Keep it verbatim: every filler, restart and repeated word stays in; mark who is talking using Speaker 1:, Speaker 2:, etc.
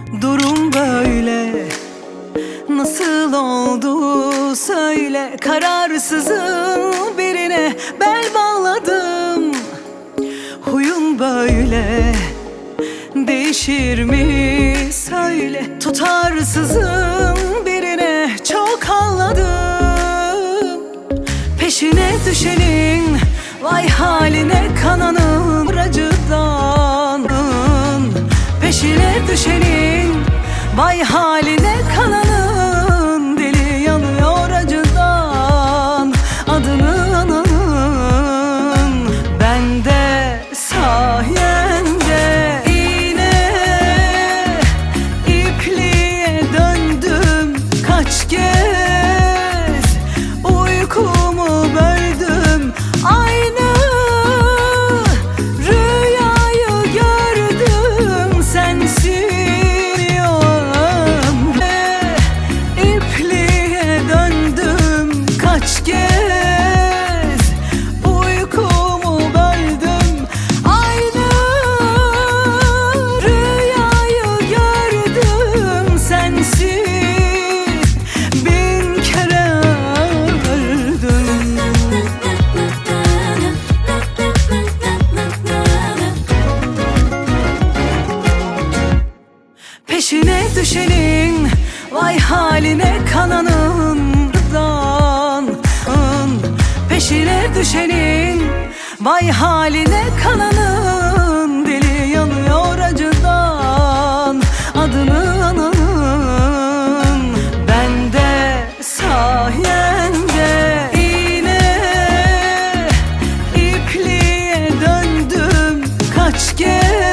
Speaker 1: Durum böyle, nasıl oldu söyle. Kararsızım, birine bel bağladım. Huyun böyle, değişir mi söyle. Tutarsızım, birine çok ağladım. Peşine düşenin, vay haline kananın acıdan. Peşine düşenin, vay haline kananın. Deli yanıyor acıdan, adını ananın. Ben de sayende iğne ipliğe döndüm kaç kez. Uykumu böldüm, aynı rüyayı gördüm sensiz. İpliğe döndüm kaç kez. Uykumu böldüm, aynı rüyayı gördüm sensiz. Bin kere öldüm. Peşine düşenin, vay haline kananından. Peşine düşenin, vay haline kananın. Deli yanıyor acıdan, adını ananın. Ben de sayende iğne ipliğe döndüm kaç kez.